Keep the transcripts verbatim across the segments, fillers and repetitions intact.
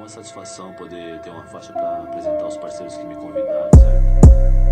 uma satisfação poder ter uma faixa para apresentar os parceiros que me convidaram, certo?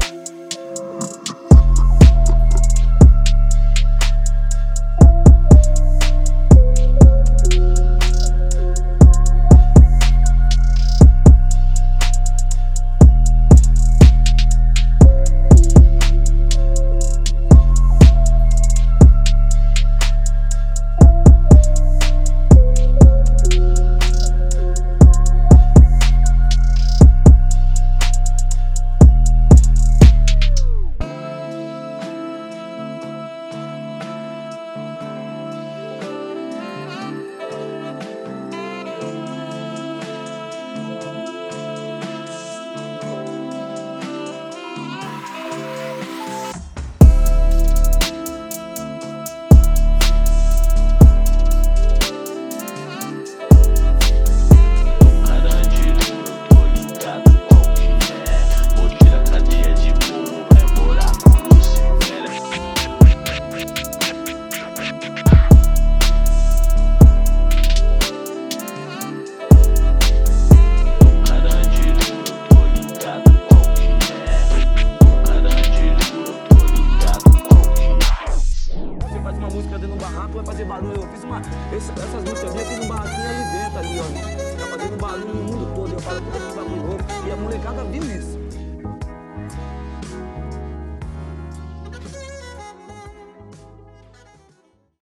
Vai fazer barulho, eu fiz uma. Essa, essas músicas minhas, eu fiz um barraquinho ali dentro, ali, ó. Tá fazendo barulho no mundo todo. Eu falo, puta que bagulho louco. E a molecada viu isso.